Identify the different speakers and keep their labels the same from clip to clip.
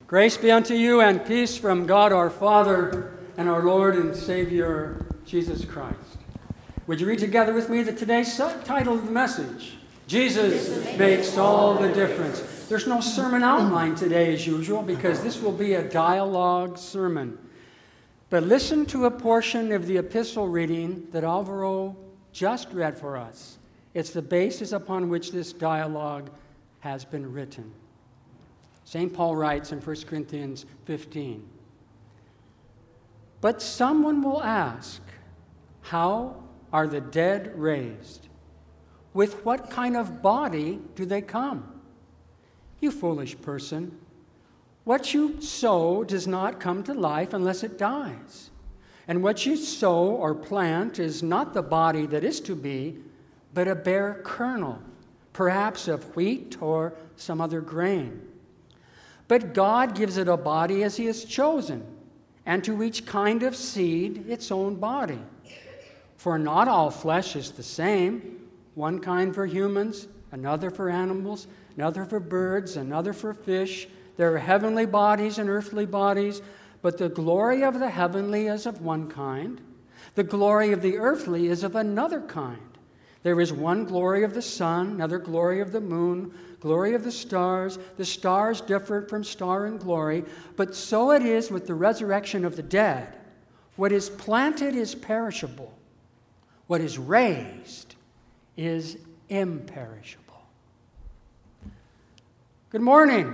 Speaker 1: Grace be unto you and peace from God our Father and our Lord and Savior, Jesus Christ. Would you read together with me today's subtitle of the message? Jesus makes all the difference. There's no sermon outline today as usual because this will be a dialogue sermon. But listen to a portion of the epistle reading that Alvaro just read for us. It's the basis upon which this dialogue has been written. St. Paul writes in 1 Corinthians 15, "But someone will ask, how are the dead raised? With what kind of body do they come? You foolish person, what you sow does not come to life unless it dies. And what you sow or plant is not the body that is to be, but a bare kernel, perhaps of wheat or some other grain. But God gives it a body as He has chosen, and to each kind of seed its own body. For not all flesh is the same, one kind for humans, another for animals, another for birds, another for fish. There are heavenly bodies and earthly bodies, but the glory of the heavenly is of one kind. The glory of the earthly is of another kind. There is one glory of the sun, another glory of the moon, glory of the stars. The stars differ from star in glory, but so it is with the resurrection of the dead. What is planted is perishable. What is raised is imperishable." Good morning.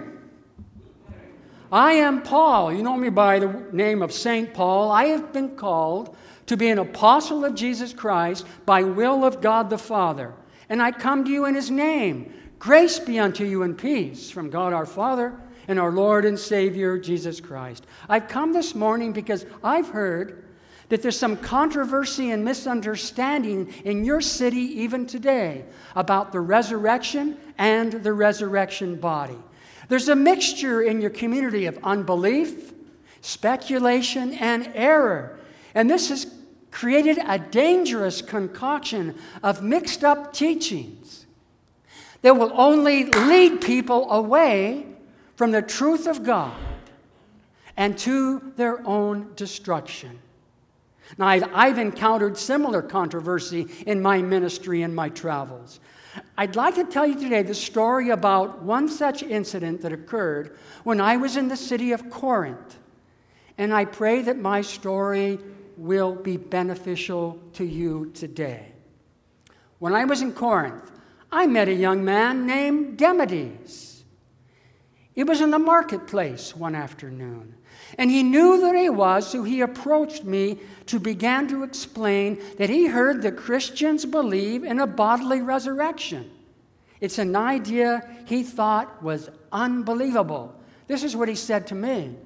Speaker 1: I am Paul. You know me by the name of St. Paul. I have been called to be an apostle of Jesus Christ by will of God the Father. And I come to you in His name. Grace be unto you and peace from God our Father and our Lord and Savior, Jesus Christ. I've come this morning because I've heard that there's some controversy and misunderstanding in your city even today about the resurrection and the resurrection body. There's a mixture in your community of unbelief, speculation, and error. And this has created a dangerous concoction of mixed up teachings that will only lead people away from the truth of God and to their own destruction. Now, I've encountered similar controversy in my ministry and my travels. I'd like to tell you today the story about one such incident that occurred when I was in the city of Corinth. And I pray that my story will be beneficial to you today. When I was in Corinth, I met a young man named Demades. It was in the marketplace one afternoon, and he knew that I was, so he approached me to begin to explain that he heard that Christians believe in a bodily resurrection. It's an idea he thought was unbelievable. This is what he said to me.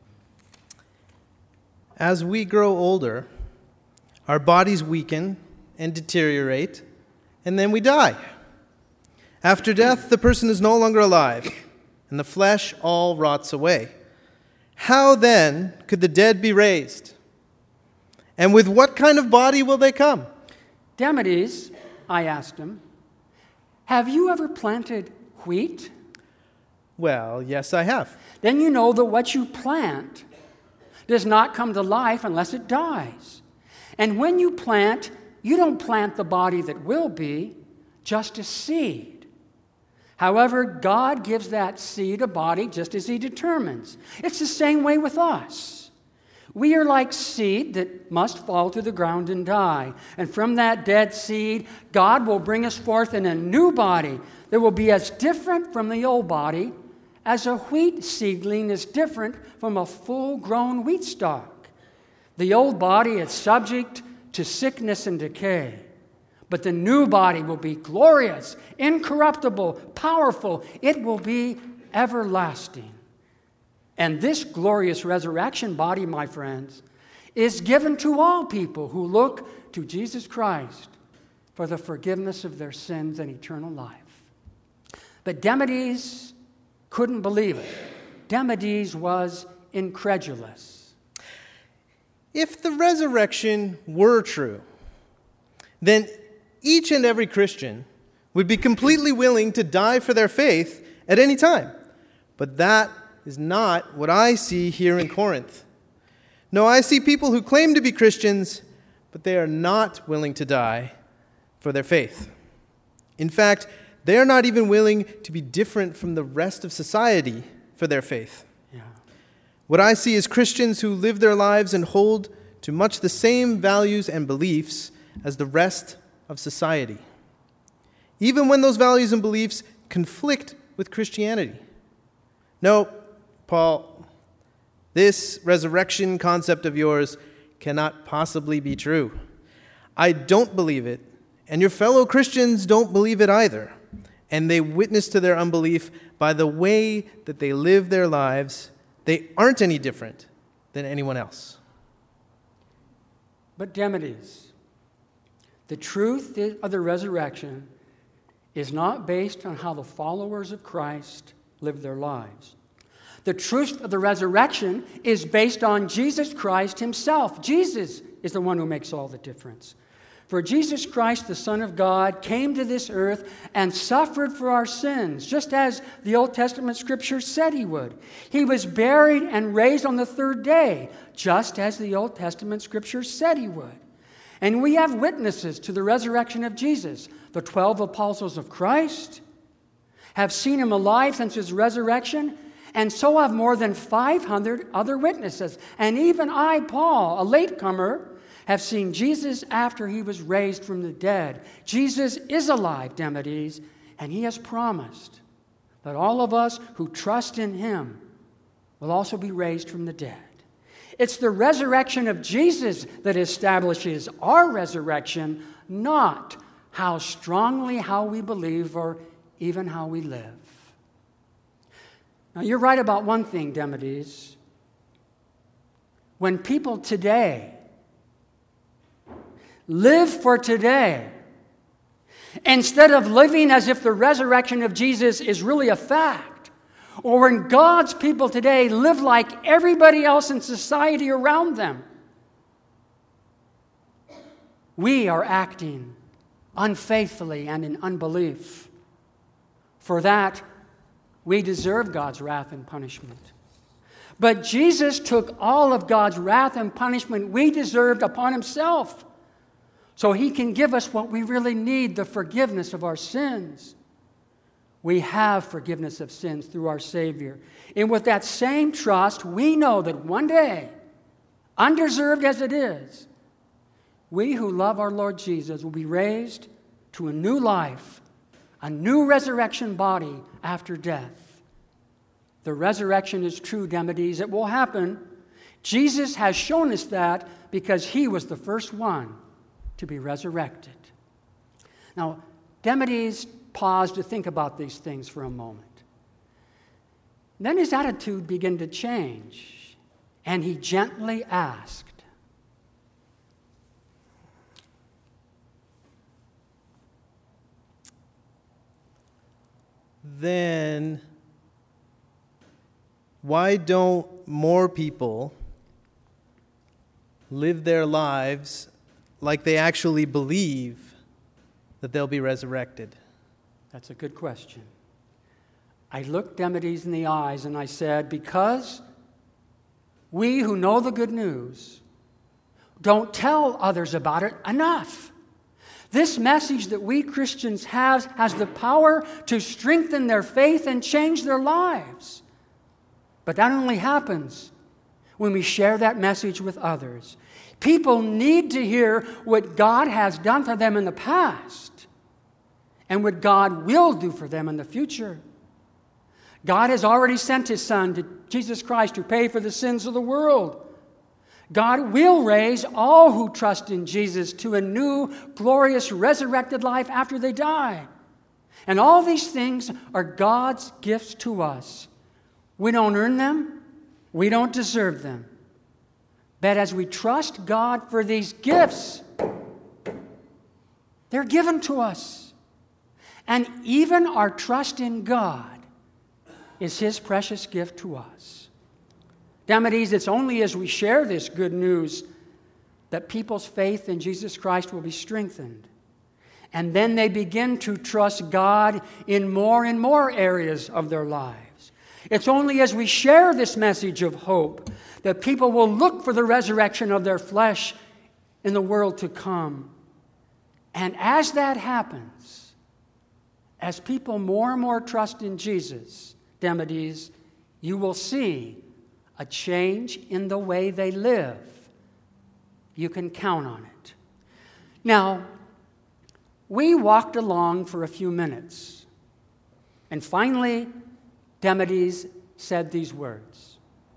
Speaker 2: As we grow older, our bodies weaken and deteriorate, and then we die. After death, the person is no longer alive, and the flesh all rots away. How then could the dead be raised? And with what kind of body will they come?
Speaker 1: Demades, I asked him, have you ever planted wheat?
Speaker 2: Well, yes, I have.
Speaker 1: Then you know that what you plant does not come to life unless it dies. And when you plant, you don't plant the body that will be, just a seed. However, God gives that seed a body just as He determines. It's the same way with us. We are like seed that must fall to the ground and die. And from that dead seed, God will bring us forth in a new body that will be as different from the old body as a wheat seedling is different from a full-grown wheat stalk. The old body is subject to sickness and decay, but the new body will be glorious, incorruptible, powerful. It will be everlasting. And this glorious resurrection body, my friends, is given to all people who look to Jesus Christ for the forgiveness of their sins and eternal life. But Demades couldn't believe it. Demades was incredulous.
Speaker 2: If the resurrection were true, then each and every Christian would be completely willing to die for their faith at any time. But that is not what I see here in Corinth. No, I see people who claim to be Christians, but they are not willing to die for their faith. In fact, they are not even willing to be different from the rest of society for their faith.
Speaker 1: Yeah.
Speaker 2: What I see is Christians who live their lives and hold to much the same values and beliefs as the rest of society, even when those values and beliefs conflict with Christianity. No, Paul, this resurrection concept of yours cannot possibly be true. I don't believe it, and your fellow Christians don't believe it either. And they witness to their unbelief by the way that they live their lives. They aren't any different than anyone else.
Speaker 1: But Demades, the truth of the resurrection is not based on how the followers of Christ live their lives. The truth of the resurrection is based on Jesus Christ himself. Jesus is the one who makes all the difference. For Jesus Christ, the Son of God, came to this earth and suffered for our sins, just as the Old Testament Scripture said he would. He was buried and raised on the third day, just as the Old Testament Scripture said he would. And we have witnesses to the resurrection of Jesus. The 12 apostles of Christ have seen him alive since his resurrection, and so have more than 500 other witnesses. And even I, Paul, a latecomer, have seen Jesus after he was raised from the dead. Jesus is alive, Demades, and he has promised that all of us who trust in him will also be raised from the dead. It's the resurrection of Jesus that establishes our resurrection, not how strongly how we believe or even how we live. Now, you're right about one thing, Demades. When people today live for today, instead of living as if the resurrection of Jesus is really a fact, or when God's people today live like everybody else in society around them, we are acting unfaithfully and in unbelief. For that, we deserve God's wrath and punishment. But Jesus took all of God's wrath and punishment we deserved upon himself, so he can give us what we really need, the forgiveness of our sins. We have forgiveness of sins through our Savior. And with that same trust, we know that one day, undeserved as it is, we who love our Lord Jesus will be raised to a new life, a new resurrection body after death. The resurrection is true, Demades. It will happen. Jesus has shown us that because he was the first one to be resurrected. Now, Demades paused to think about these things for a moment. Then his attitude began to change, and he gently asked,
Speaker 2: then why don't more people live their lives like they actually believe that they'll be resurrected?
Speaker 1: That's a good question. I looked Demades in the eyes and I said, because we who know the good news don't tell others about it enough. This message that we Christians have has the power to strengthen their faith and change their lives. But that only happens when we share that message with others. People need to hear what God has done for them in the past and what God will do for them in the future. God has already sent his Son, Jesus Christ, to pay for the sins of the world. God will raise all who trust in Jesus to a new, glorious, resurrected life after they die. And all these things are God's gifts to us. We don't earn them. We don't deserve them. But as we trust God for these gifts, they're given to us. And even our trust in God is his precious gift to us. Demades, it's only as we share this good news that people's faith in Jesus Christ will be strengthened. And then they begin to trust God in more and more areas of their lives. It's only as we share this message of hope that people will look for the resurrection of their flesh in the world to come. And as that happens, as people more and more trust in Jesus, Demades, you will see a change in the way they live. You can count on it. Now, we walked along for a few minutes, and finally, Demades said these words.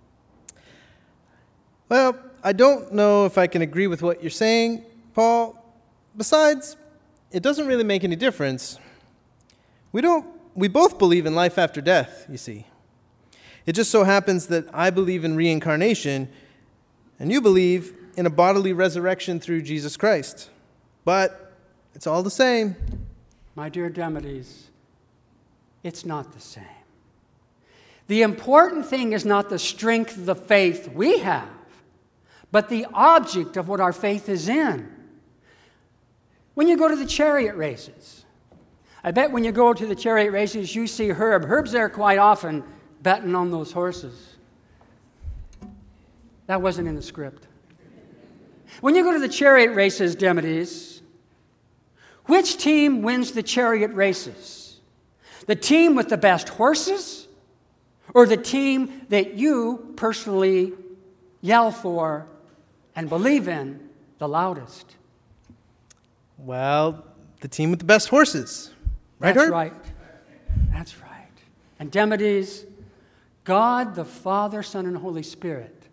Speaker 2: Well, I don't know if I can agree with what you're saying, Paul. Besides, it doesn't really make any difference. We both believe in life after death, you see. It just so happens that I believe in reincarnation, and you believe in a bodily resurrection through Jesus Christ. But it's all the same.
Speaker 1: My dear Demades, it's not the same. The important thing is not the strength of the faith we have, but the object of what our faith is in. When you go to the chariot races, I bet when you go to the chariot races, you see Herb. Herb's there quite often betting on those horses. That wasn't in the script. When you go to the chariot races, Demades, which team wins the chariot races? The team with the best horses, or the team that you personally yell for and believe in the loudest?
Speaker 2: Well, the team with the best horses. Right,
Speaker 1: That's
Speaker 2: Herb?
Speaker 1: right. That's right. And Demades, God, the Father, Son, and Holy Spirit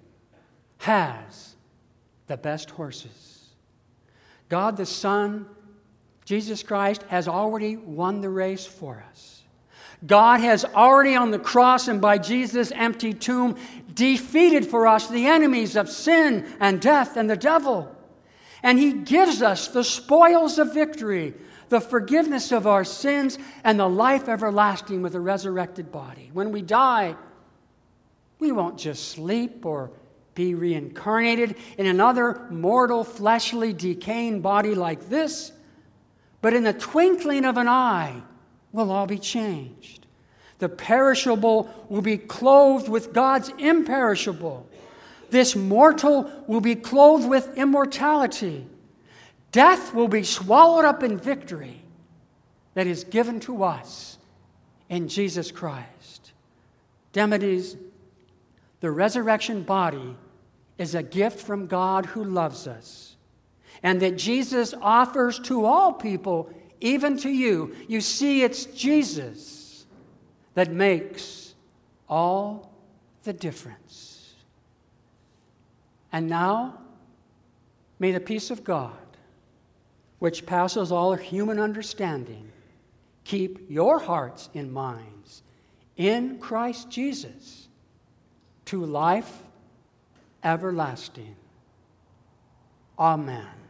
Speaker 1: has the best horses. God, the Son, Jesus Christ, has already won the race for us. God has already on the cross and by Jesus' empty tomb defeated for us the enemies of sin and death and the devil. And He gives us the spoils of victory, the forgiveness of our sins, and the life everlasting with a resurrected body. When we die, we won't just sleep or be reincarnated in another mortal, fleshly, decaying body like this, but in the twinkling of an eye, we'll all be changed. The perishable will be clothed with God's imperishable. This mortal will be clothed with immortality. Death will be swallowed up in victory that is given to us in Jesus Christ. Demades, the resurrection body is a gift from God who loves us, and that Jesus offers to all people, even to you. You see, it's Jesus that makes all the difference. And now, may the peace of God, which passes all human understanding, keep your hearts and minds in Christ Jesus to life everlasting. Amen.